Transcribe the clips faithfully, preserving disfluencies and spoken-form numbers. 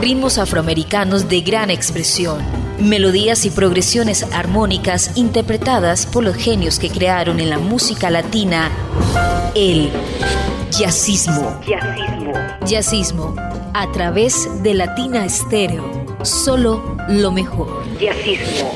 ritmos afroamericanos de gran expresión, melodías y progresiones armónicas interpretadas por los genios que crearon en la música latina el jazzismo. Jazzismo. Jazzismo, a través de Latina Estéreo. Solo lo mejor. Jazzismo.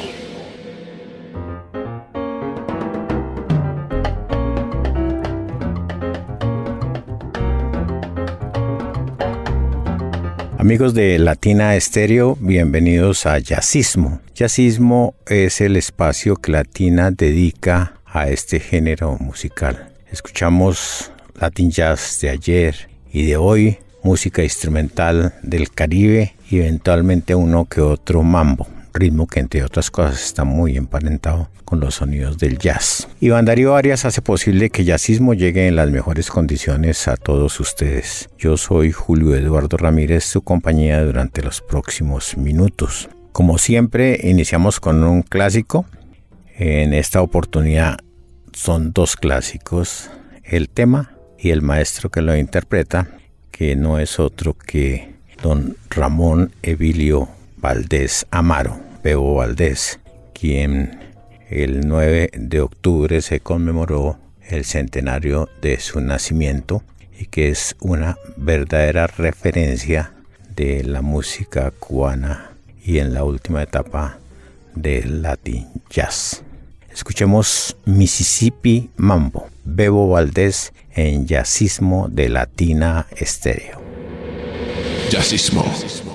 Amigos de Latina Estéreo, bienvenidos a Jazzismo. Jazzismo es el espacio que Latina dedica a este género musical. Escuchamos Latin Jazz de ayer y de hoy, música instrumental del Caribe y eventualmente uno que otro mambo, ritmo que entre otras cosas está muy emparentado con los sonidos del jazz. Iván Darío Arias hace posible que Jazzismo llegue en las mejores condiciones a todos ustedes. Yo soy Julio Eduardo Ramírez, su compañía durante los próximos minutos. Como siempre, iniciamos con un clásico. En esta oportunidad son dos clásicos, el tema y el maestro que lo interpreta, que no es otro que don Ramón Evilio Valdés Amaro, Bebo Valdés, quien el nueve de octubre se conmemoró el centenario de su nacimiento y que es una verdadera referencia de la música cubana y en la última etapa del Latin Jazz. Escuchemos Mississippi Mambo, Bebo Valdés en Jazzismo de Latina Estéreo. Jazzismo.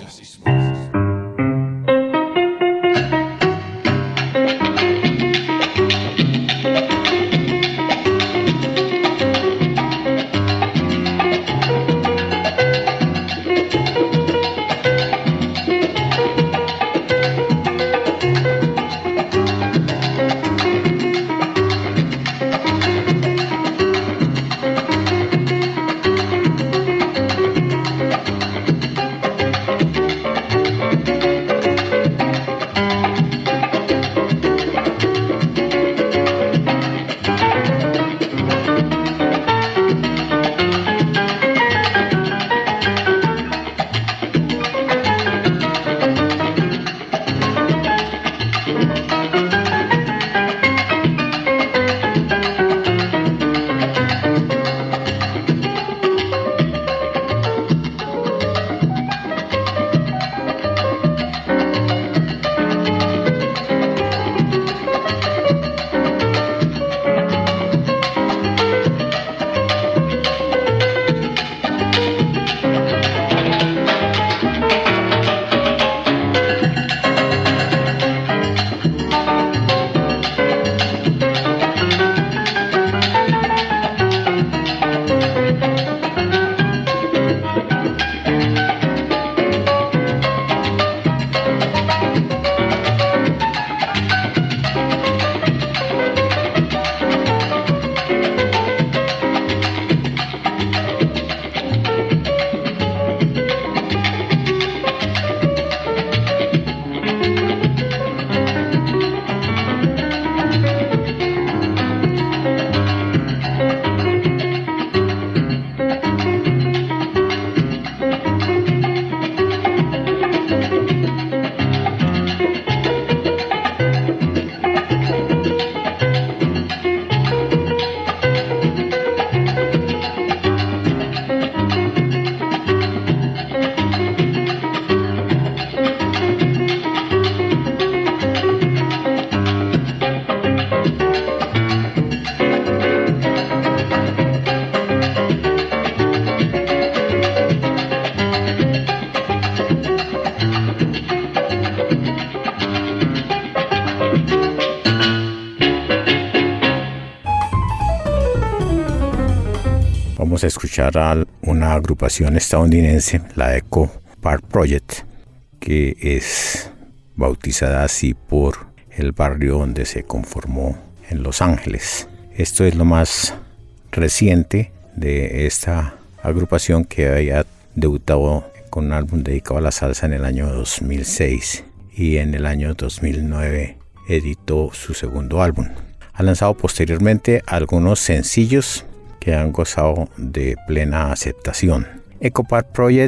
Vamos a escuchar a una agrupación estadounidense, la Echo Park Project, que es bautizada así por el barrio donde se conformó en Los Ángeles. Esto es lo más reciente de esta agrupación, que había debutado con un álbum dedicado a la salsa en el año dos mil seis y en el año dos mil nueve editó su segundo álbum. Ha lanzado posteriormente algunos sencillos que han gozado de plena aceptación. Echo Park Project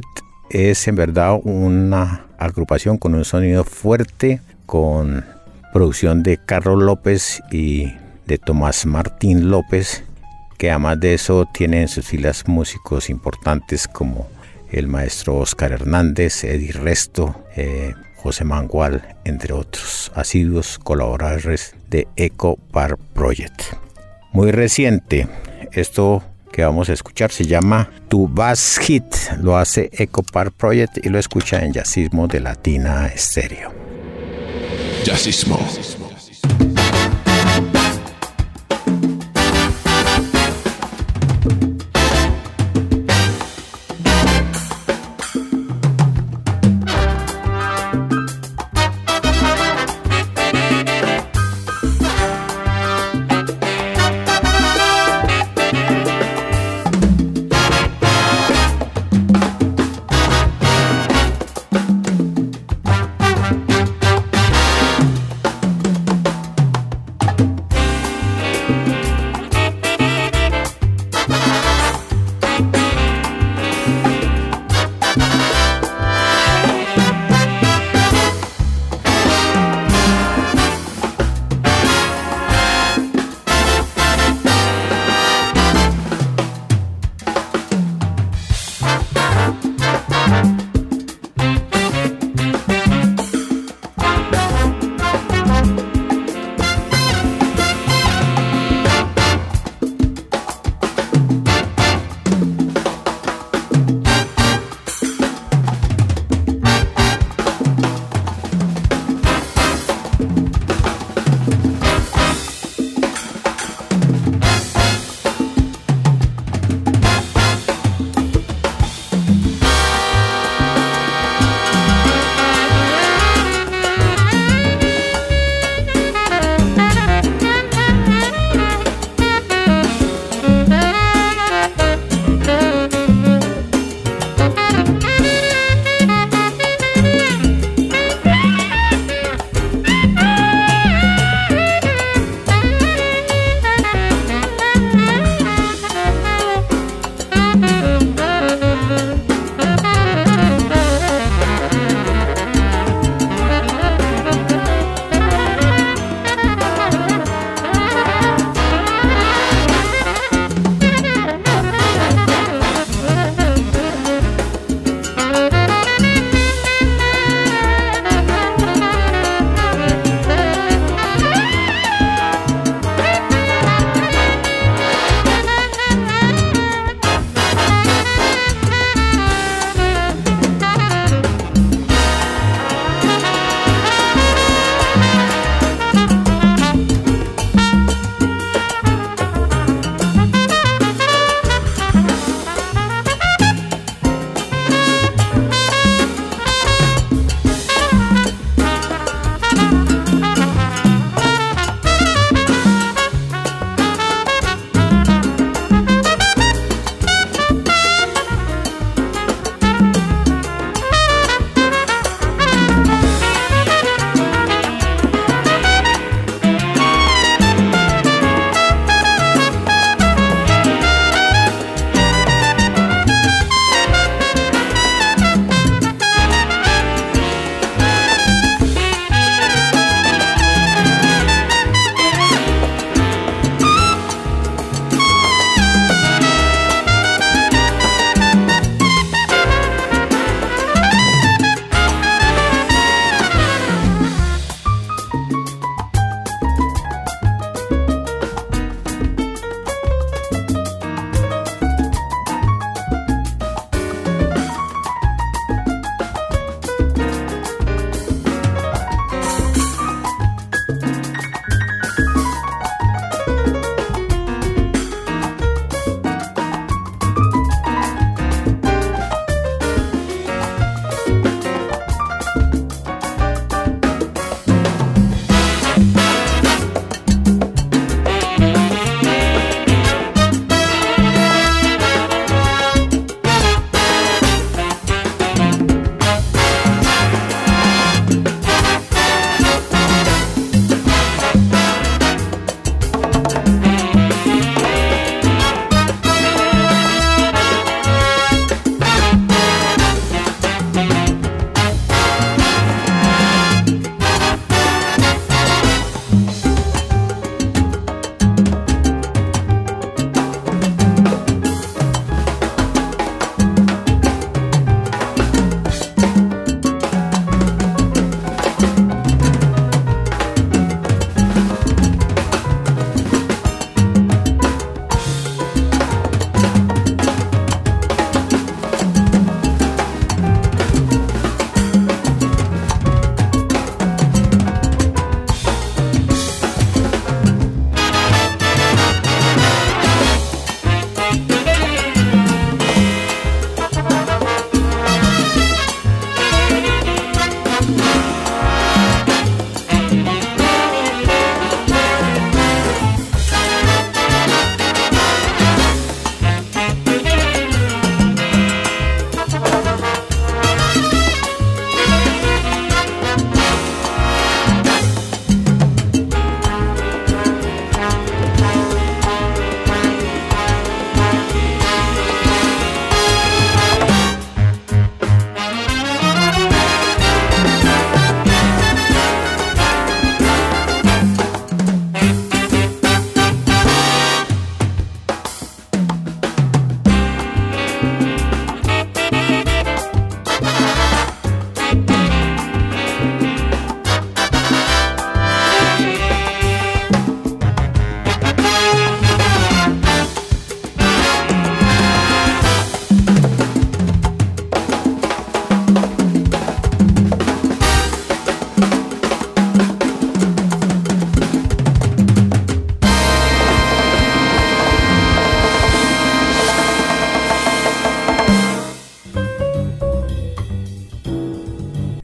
es en verdad una agrupación con un sonido fuerte, con producción de Carlos López y de Tomás Martín López, que además de eso tiene en sus filas músicos importantes como el maestro Oscar Hernández, Eddie Resto, eh, José Mangual, entre otros asiduos colaboradores de Echo Park Project. Muy reciente, esto que vamos a escuchar se llama Tu Bass Hit, lo hace Echo Park Project y lo escucha en Jazzismo de Latina Estéreo. Jazzismo.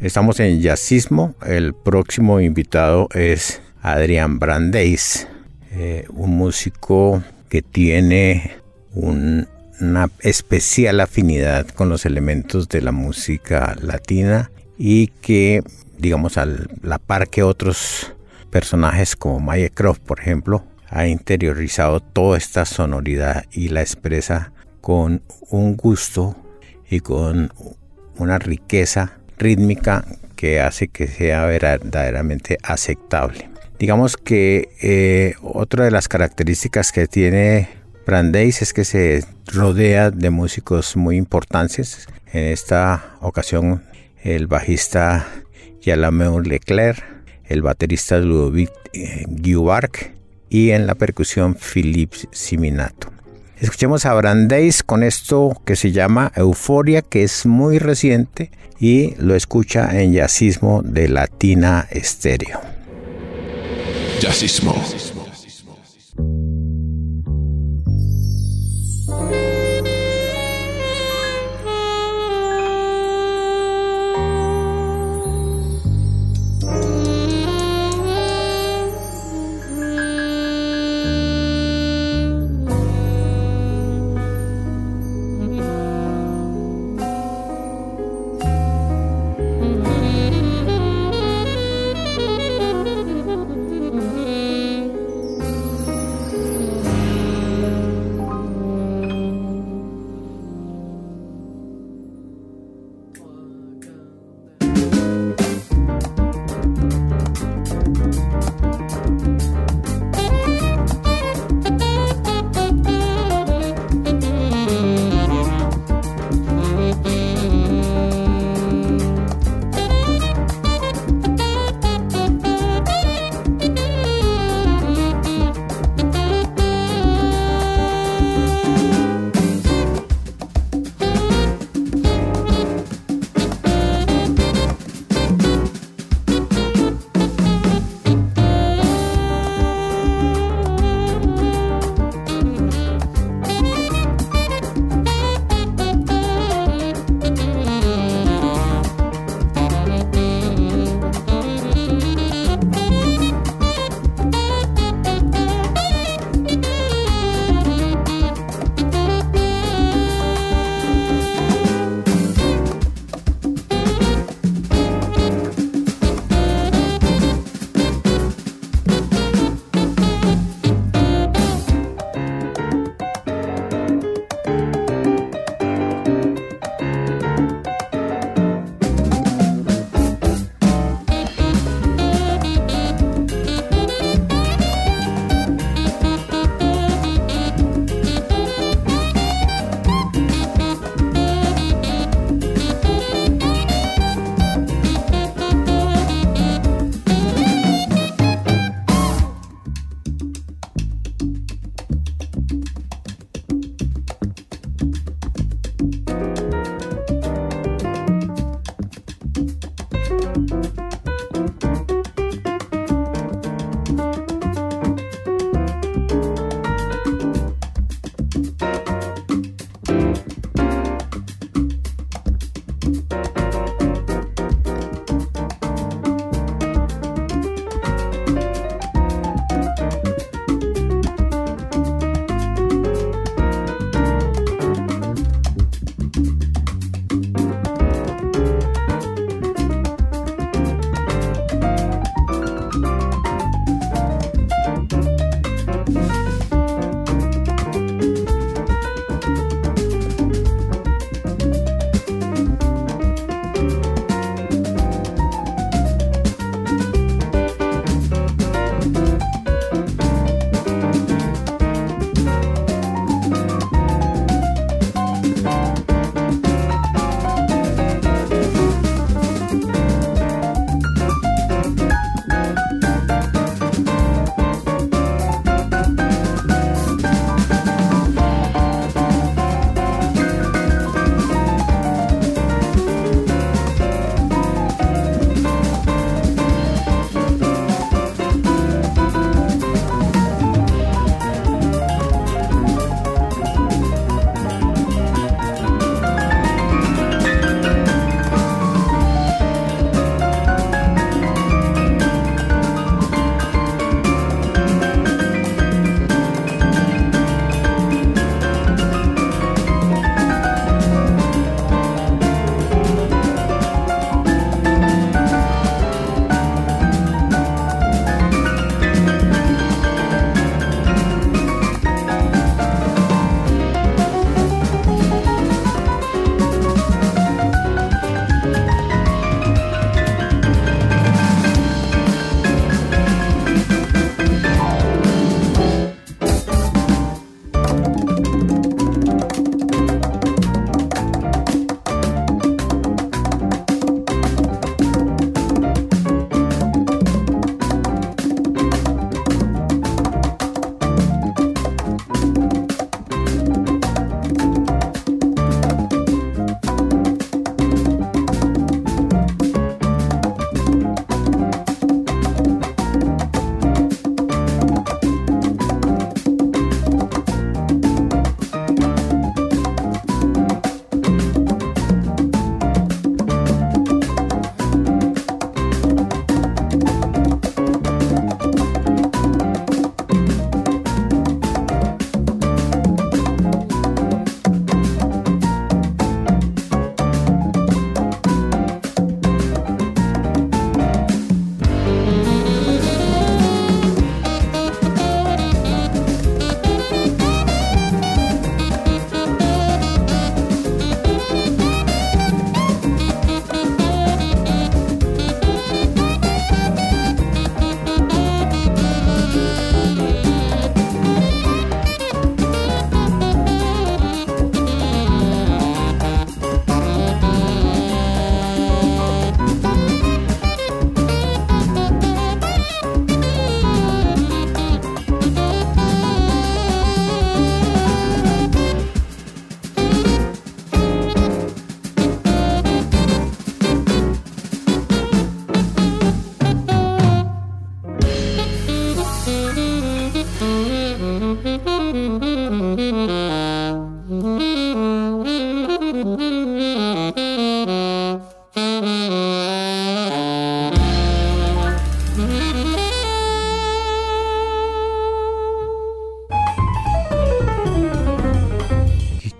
Estamos en Jazzismo. El próximo invitado es Adrián Brandeis, eh, un músico que tiene un, una especial afinidad con los elementos de la música latina y que, digamos, a la par que otros personajes como Maya Croft, por ejemplo, ha interiorizado toda esta sonoridad y la expresa con un gusto y con una riqueza rítmica que hace que sea verdaderamente aceptable. Digamos que eh, otra de las características que tiene Brandeis es que se rodea de músicos muy importantes. En esta ocasión el bajista Jalomel Leclerc, el baterista Ludovic eh, Guivarc y en la percusión Philippe Siminato. Escuchemos a Brandeis con esto que se llama Euforia, que es muy reciente y lo escucha en Jazzismo de Latina Estéreo. Jazzismo.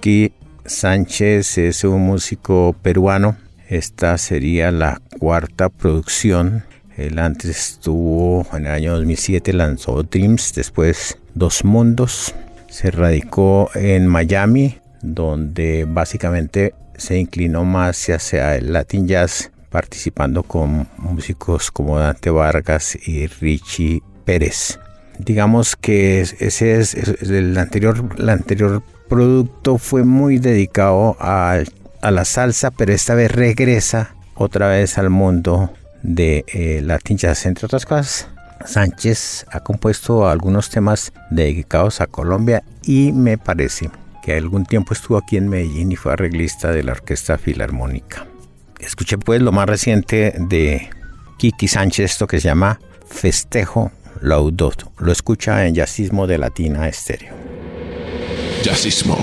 Kiki Sánchez es un músico peruano. Esta sería la cuarta producción. Él antes estuvo, en el año dos mil siete lanzó Dreams, después Dos Mundos. Se radicó en Miami, donde básicamente se inclinó más hacia el Latin Jazz, participando con músicos como Dante Vargas y Richie Pérez. Digamos que ese es, es el anterior, el anterior producto fue muy dedicado a, a la salsa, pero esta vez regresa otra vez al mundo de eh, Latin Jazz. Entre otras cosas, Sánchez ha compuesto algunos temas dedicados a Colombia y me parece que algún tiempo estuvo aquí en Medellín y fue arreglista de la Orquesta Filarmónica. Escuché pues lo más reciente de Kiki Sánchez, esto que se llama Festejo Laudot. Lo escucha en Jazzismo de Latina Estéreo. Jazzismo.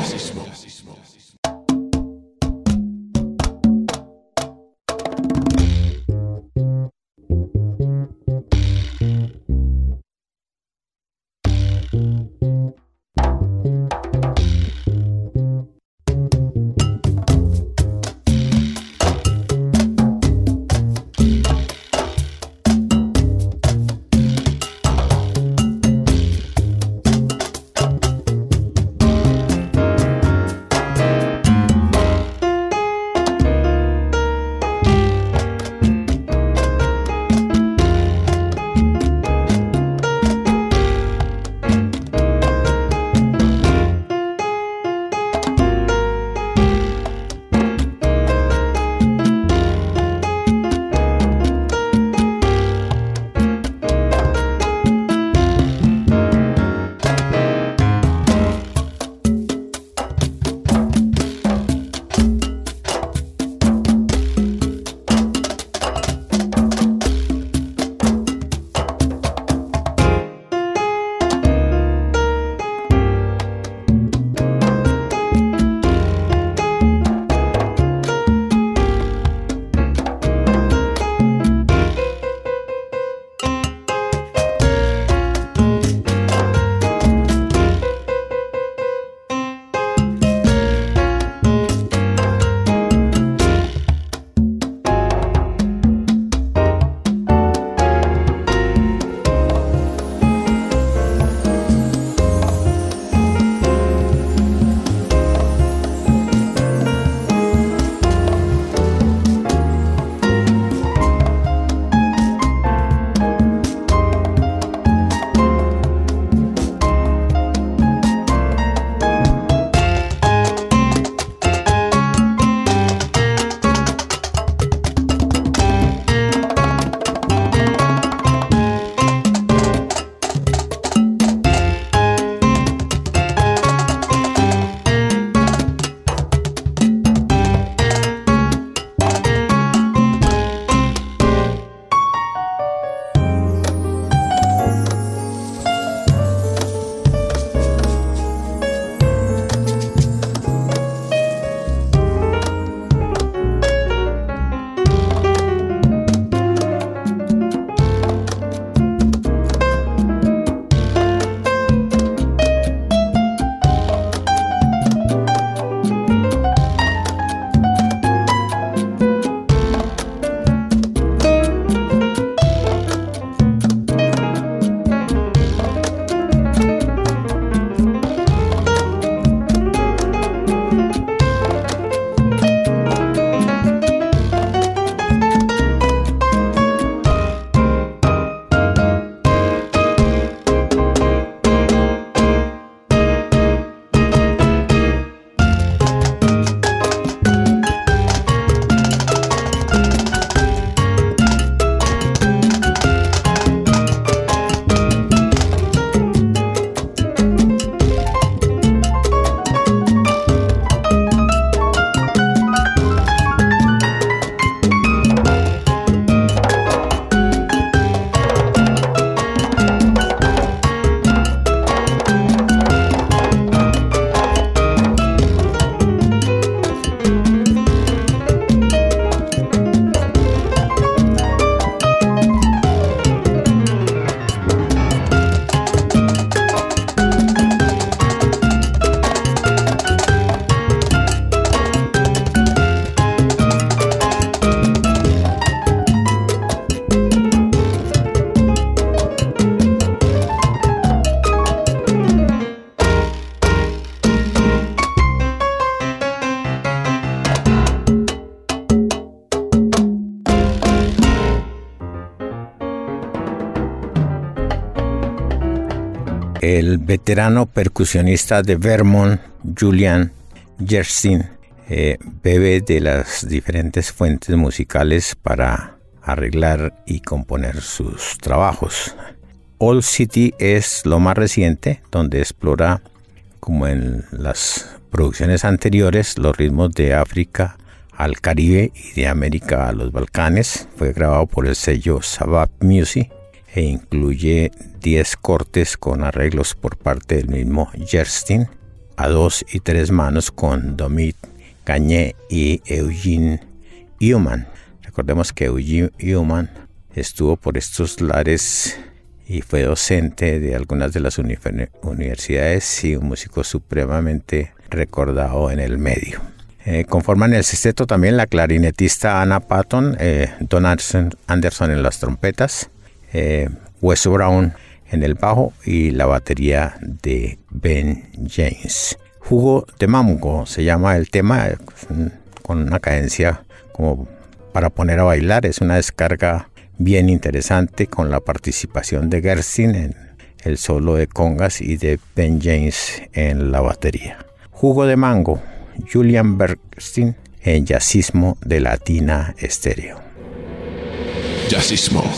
El veterano percusionista de Vermont, Julian Jerstin, eh, bebe de las diferentes fuentes musicales para arreglar y componer sus trabajos. Old City es lo más reciente, donde explora, como en las producciones anteriores, los ritmos de África al Caribe y de América a los Balcanes. Fue grabado por el sello Sabbath Music e incluye diez cortes con arreglos por parte del mismo Jerstin, a dos y tres manos con Dominic Gagne y Eugene Human. Recordemos que Eugene Human estuvo por estos lares y fue docente de algunas de las universidades y un músico supremamente recordado en el medio. Eh, conforman el sexteto también la clarinetista Anna Patton, eh, Don Anderson en las trompetas, eh, Wes Brown en el bajo y la batería de Ben James. Jugo de mango se llama el tema, eh, con una cadencia como para poner a bailar. Es una descarga bien interesante con la participación de Jerstin en el solo de congas y de Ben James en la batería. Jugo de mango, Julian Jerstin en Jazzismo de Latina Estéreo. Jazzismo.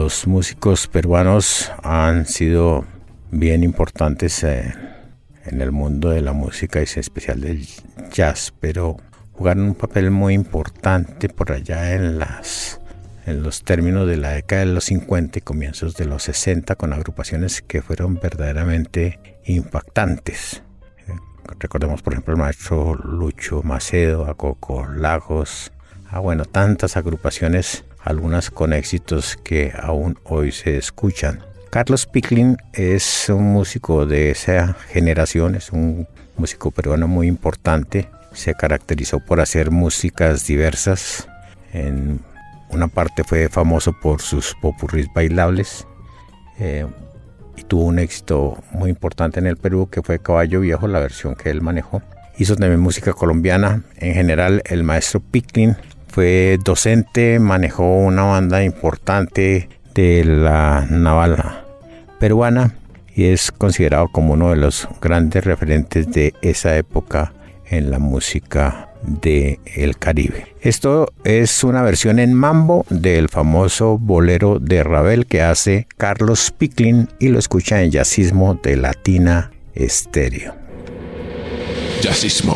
Los músicos peruanos han sido bien importantes eh, en el mundo de la música y en especial del jazz, pero jugaron un papel muy importante por allá en las en los términos de la década de los cincuenta y comienzos de los sesenta, con agrupaciones que fueron verdaderamente impactantes. Eh, recordemos por ejemplo al maestro Lucho Macedo, a Coco Lagos, a bueno, tantas agrupaciones, algunas con éxitos que aún hoy se escuchan. Carlos Picklin es un músico de esa generación, es un músico peruano muy importante. Se caracterizó por hacer músicas diversas. En una parte fue famoso por sus popurrís bailables eh, y tuvo un éxito muy importante en el Perú, que fue Caballo Viejo, la versión que él manejó. Hizo también música colombiana. En general, el maestro Picklin fue docente, manejó una banda importante de la naval peruana y es considerado como uno de los grandes referentes de esa época en la música del Caribe. Esto es una versión en mambo del famoso bolero de Ravel que hace Carlos Picklin y lo escucha en Jazzismo de Latina Estéreo. Jazzismo.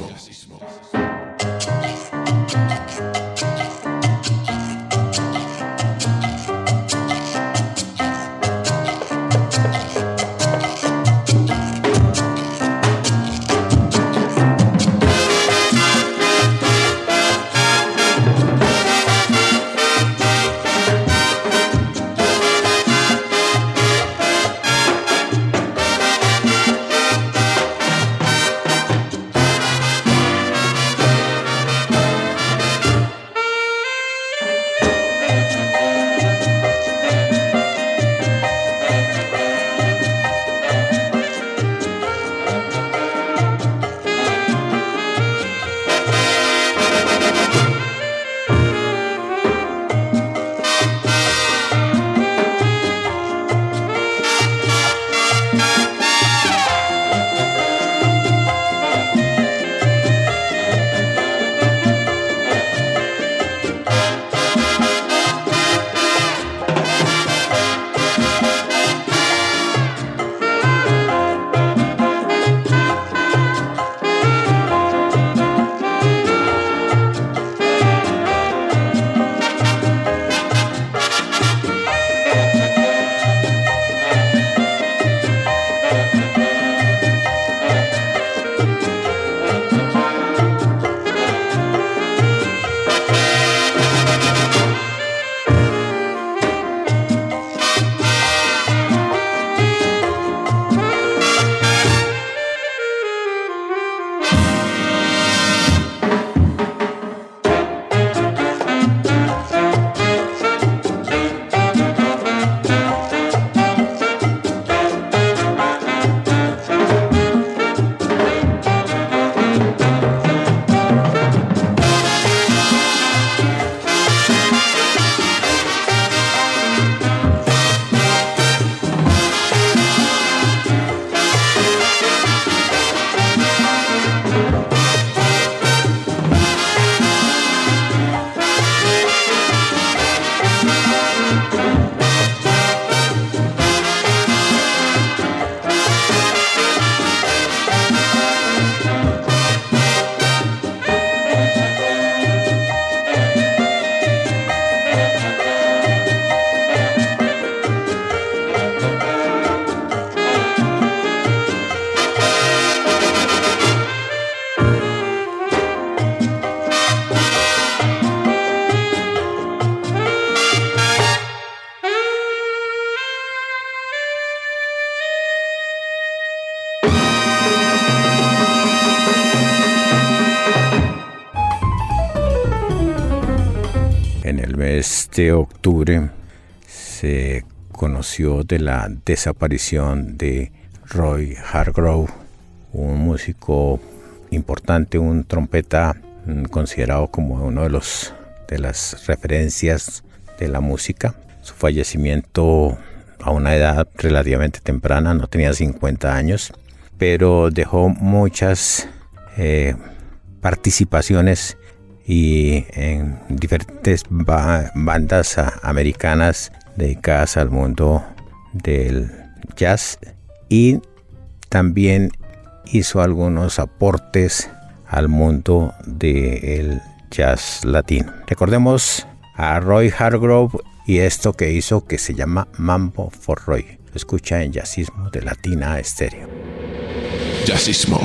Este octubre se conoció de la desaparición de Roy Hargrove, un músico importante, un trompeta considerado como uno de los de las referencias de la música. Su fallecimiento a una edad relativamente temprana, no tenía cincuenta años, pero dejó muchas eh, participaciones y en diferentes ba- bandas americanas dedicadas al mundo del jazz, y también hizo algunos aportes al mundo del jazz latino. Recordemos a Roy Hargrove y esto que hizo, que se llama Mambo for Roy. Lo escucha en Jazzismo de Latina Estéreo. Jazzismo.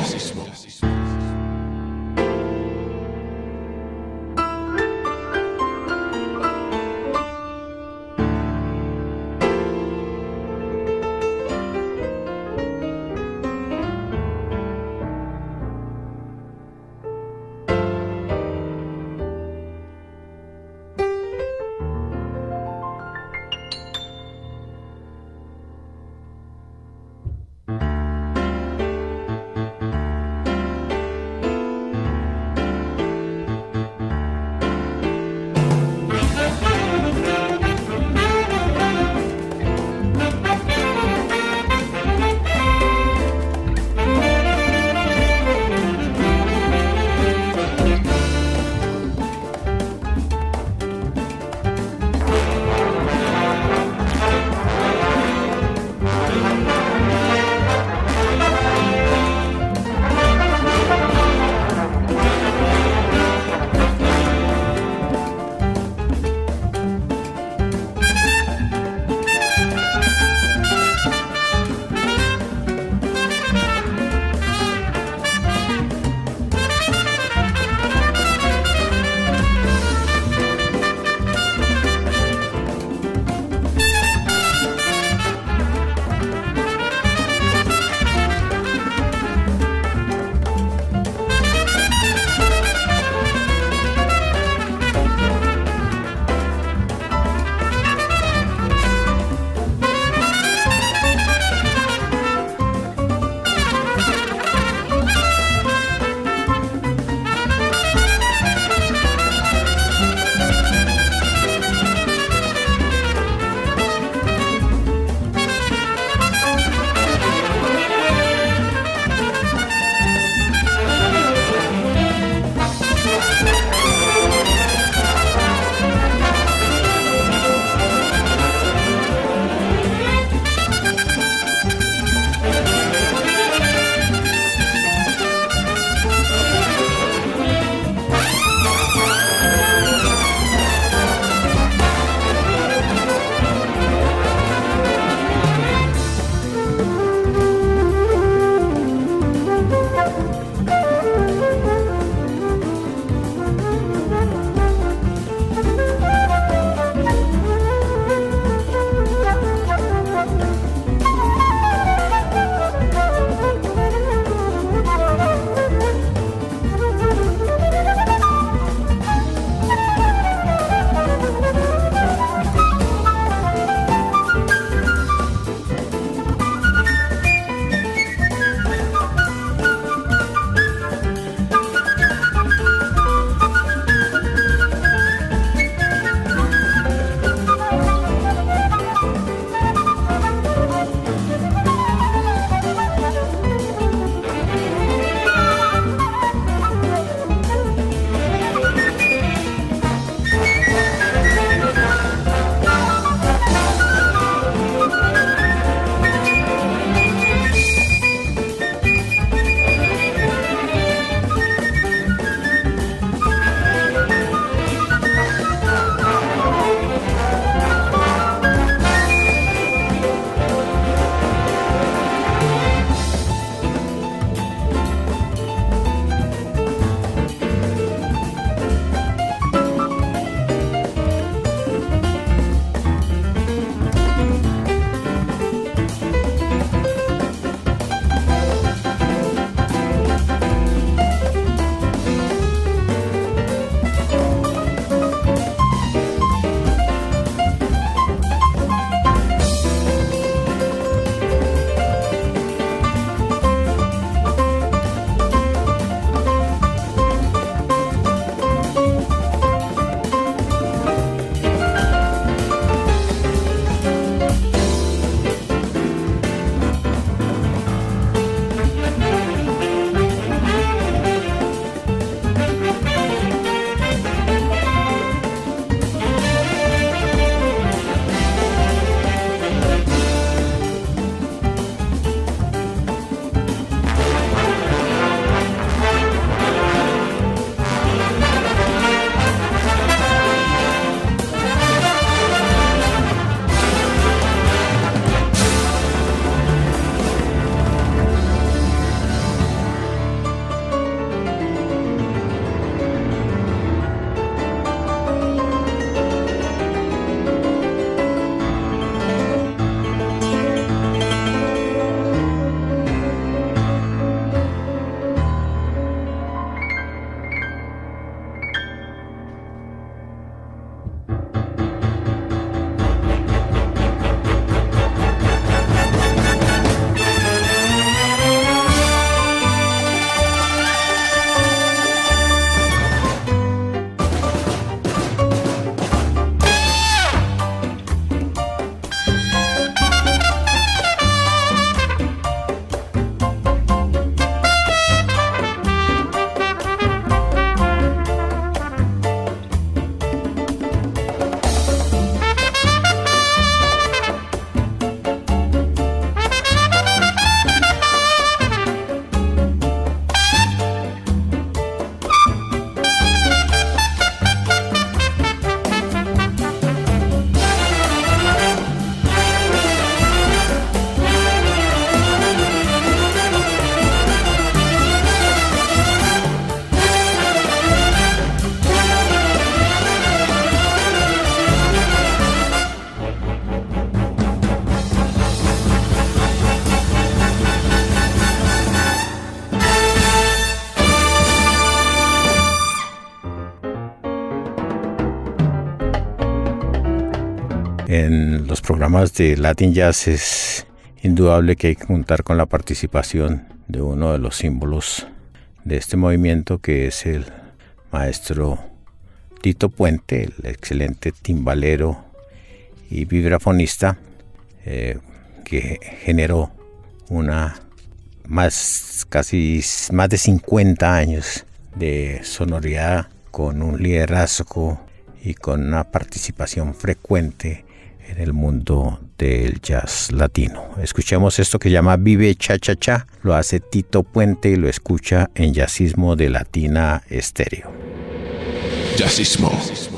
En los programas de Latin Jazz es indudable que hay que contar con la participación de uno de los símbolos de este movimiento, que es el maestro Tito Puente, el excelente timbalero y vibrafonista eh, que generó una más casi más de cincuenta años de sonoridad, con un liderazgo y con una participación frecuente en el mundo del jazz latino. Escuchemos esto que se llama Vive Cha Cha Cha. Lo hace Tito Puente y lo escucha en Jazzismo de Latina Estéreo. Jazzismo.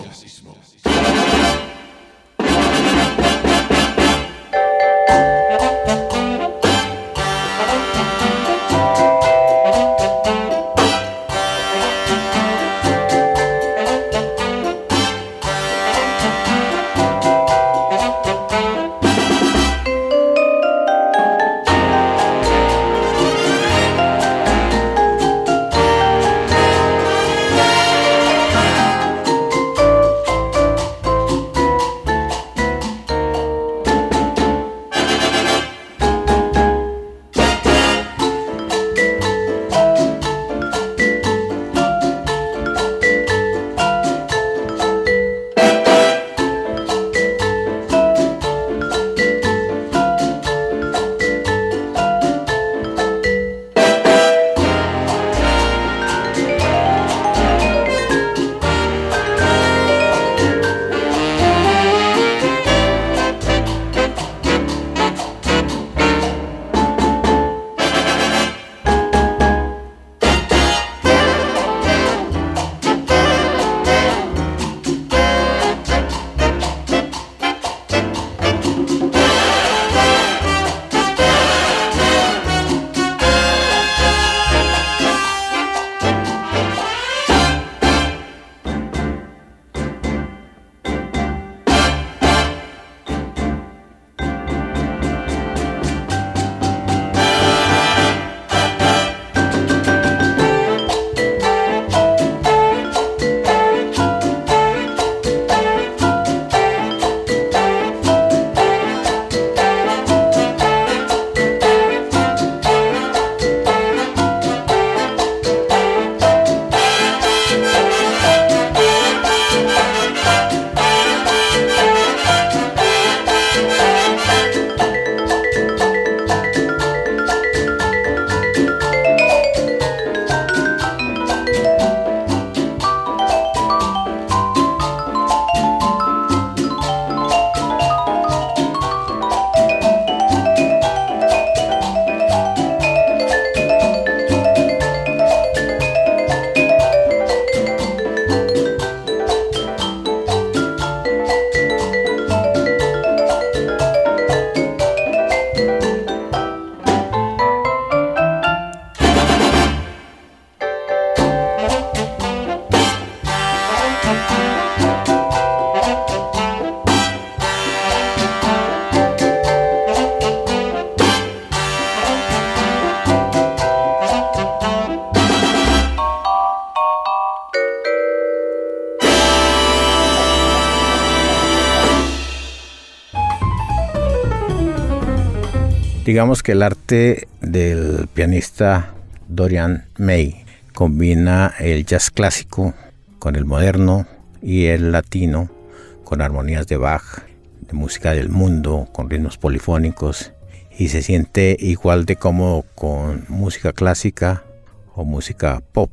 Digamos que el arte del pianista Dorian May combina el jazz clásico con el moderno y el latino, con armonías de Bach, de música del mundo, con ritmos polifónicos, y se siente igual de cómodo con música clásica o música pop.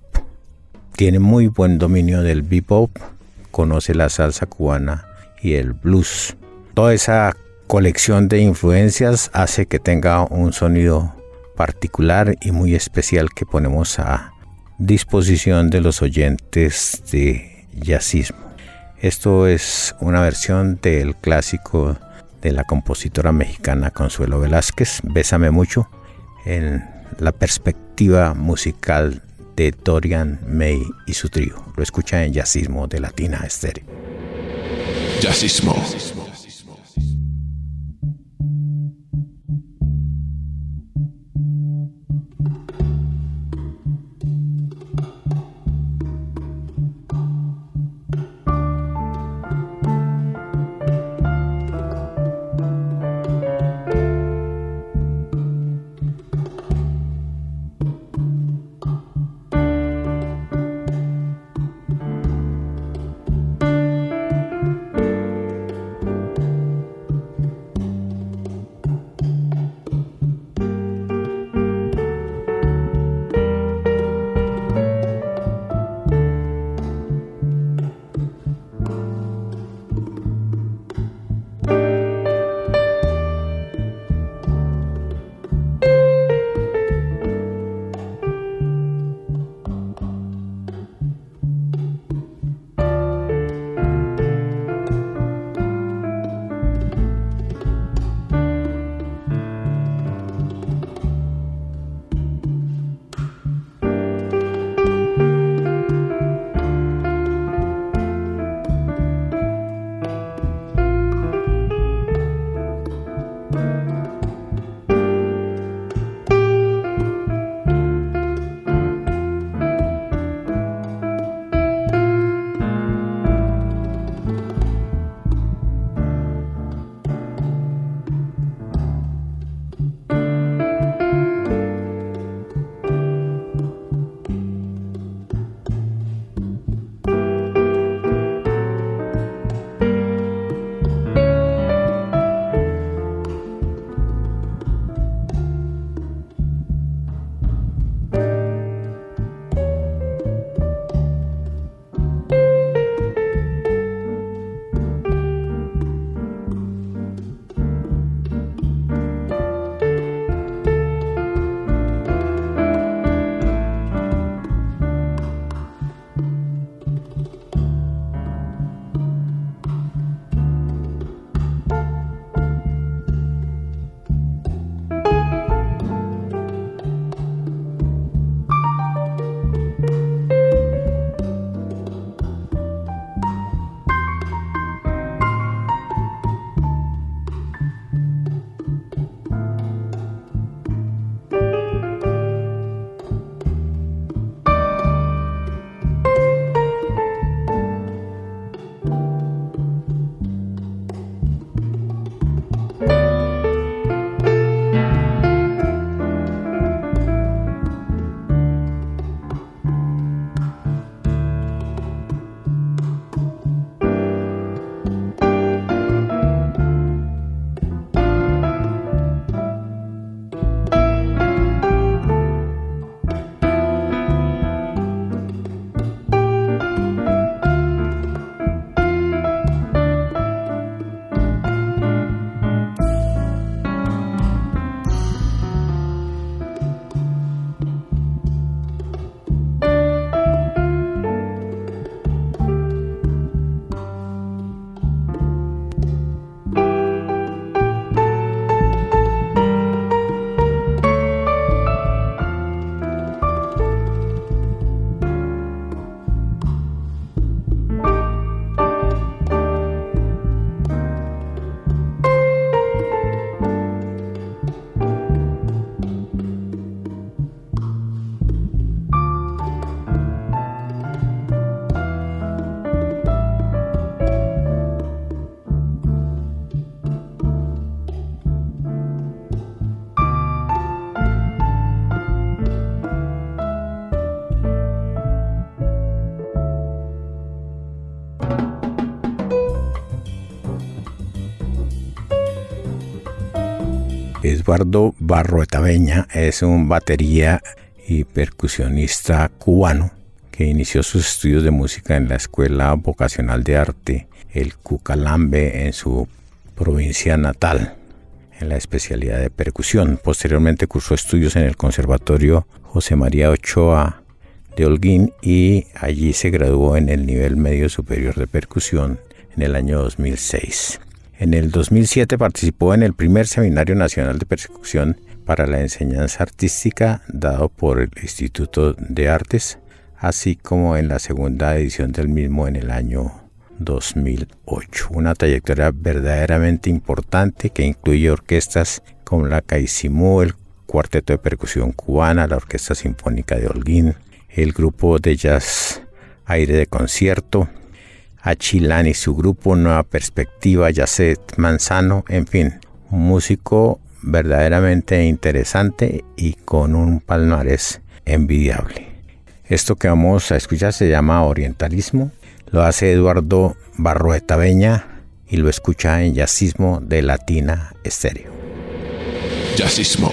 Tiene muy buen dominio del bebop, conoce la salsa cubana y el blues. Toda esa colección de influencias hace que tenga un sonido particular y muy especial que ponemos a disposición de los oyentes de Jazzismo. Esto es una versión del clásico de la compositora mexicana Consuelo Velázquez, Bésame Mucho, en la perspectiva musical de Dorian May y su trío. Lo escucha en Jazzismo de Latina Estéreo. Jazzismo. Eduardo Barroetaveña es un batería y percusionista cubano que inició sus estudios de música en la Escuela Vocacional de Arte El Cucalambe en su provincia natal, en la especialidad de percusión. Posteriormente cursó estudios en el Conservatorio José María Ochoa de Holguín y allí se graduó en el nivel medio superior de percusión en el año dos mil seis. En el dos mil siete participó en el primer Seminario Nacional de Percusión para la Enseñanza Artística dado por el Instituto de Artes, así como en la segunda edición del mismo en el año dos mil ocho. Una trayectoria verdaderamente importante que incluye orquestas como la Caicimú, el Cuarteto de Percusión Cubana, la Orquesta Sinfónica de Holguín, el grupo de jazz Aire de Concierto, Achilán y su grupo Nueva Perspectiva, Yacet Manzano, en fin, un músico verdaderamente interesante y con un palmarés envidiable. Esto que vamos a escuchar se llama Orientalismo, lo hace Eduardo Barroetaveña y lo escucha en Jazzismo de Latina Estéreo. Jazzismo.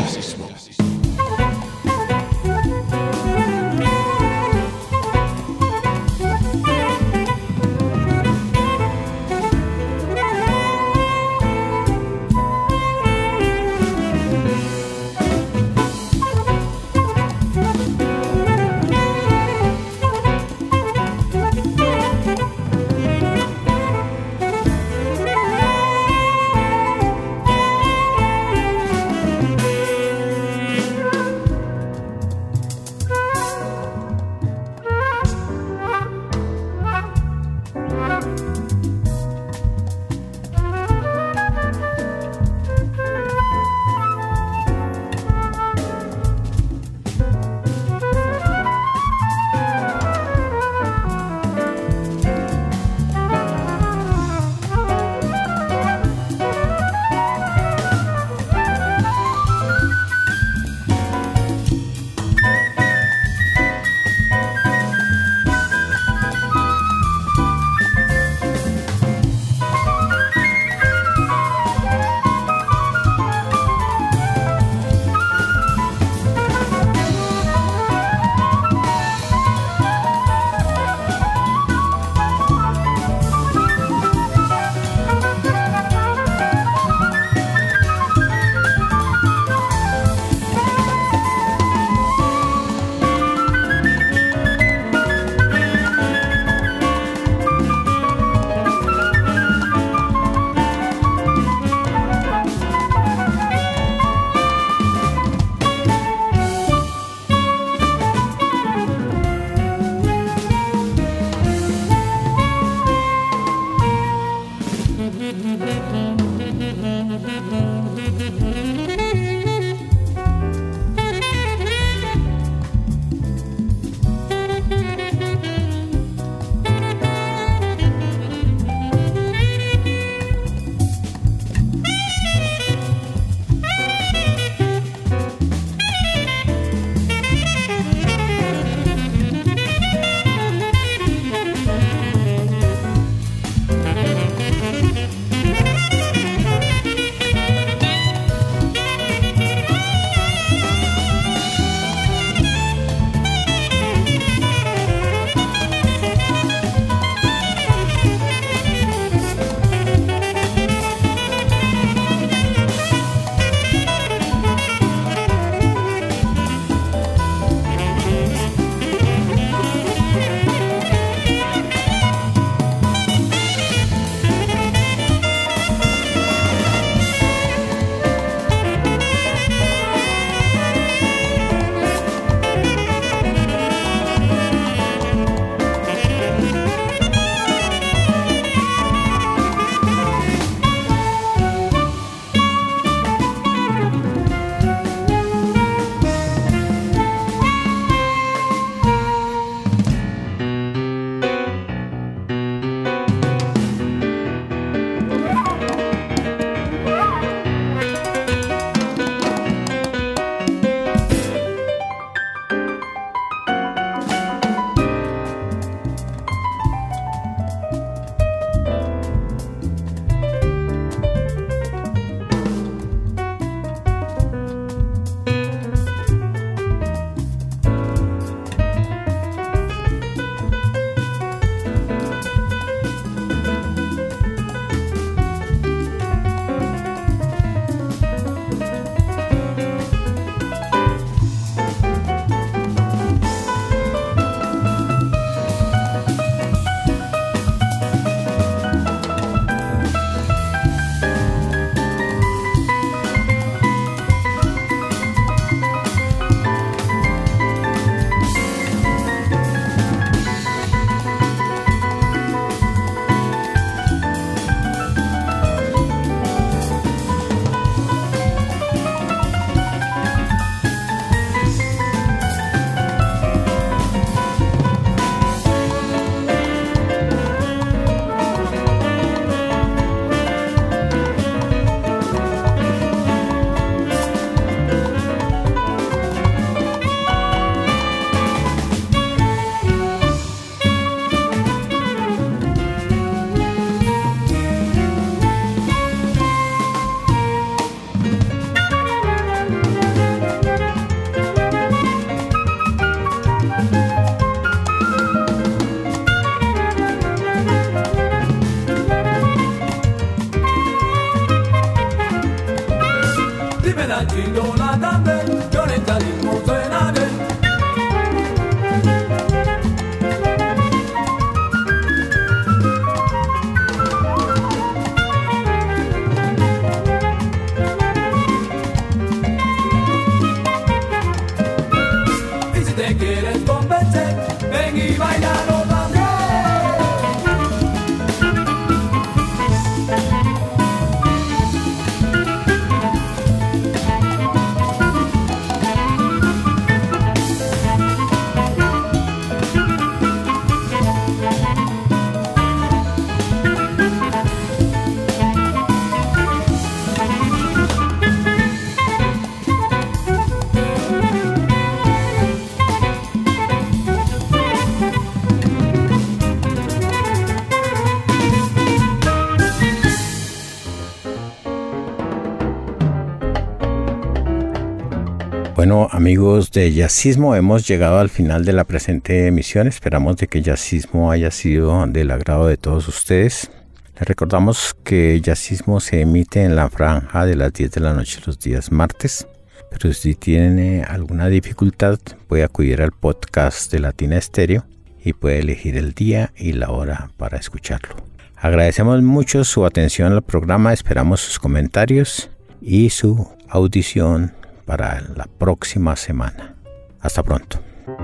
Bueno, amigos de Jazzismo, hemos llegado al final de la presente emisión. Esperamos de que Jazzismo haya sido del agrado de todos ustedes. Les recordamos que Jazzismo se emite en la franja de las diez de la noche los días martes. Pero si tiene alguna dificultad, puede acudir al podcast de Latina Estéreo y puede elegir el día y la hora para escucharlo. Agradecemos mucho su atención al programa, esperamos sus comentarios y su audición para la próxima semana. Hasta pronto.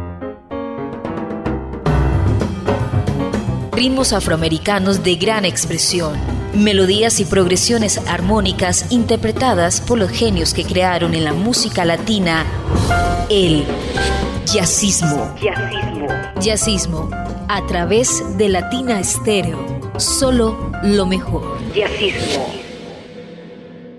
Ritmos afroamericanos de gran expresión, melodías y progresiones armónicas interpretadas por los genios que crearon en la música latina el jazzismo. Jazzismo. Jazzismo, a través de Latina Estéreo. Solo lo mejor. Jazzismo.